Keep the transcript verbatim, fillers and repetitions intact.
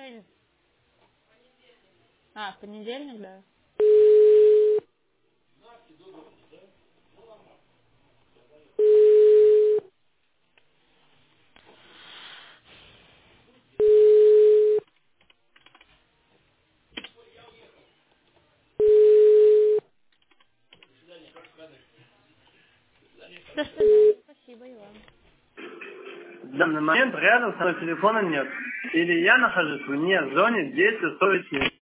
Жень. А, в понедельник, да. До свидания. Спасибо, и вам. В данный момент рядом со мной телефона нет. Или я нахожусь вне зоны действия совести.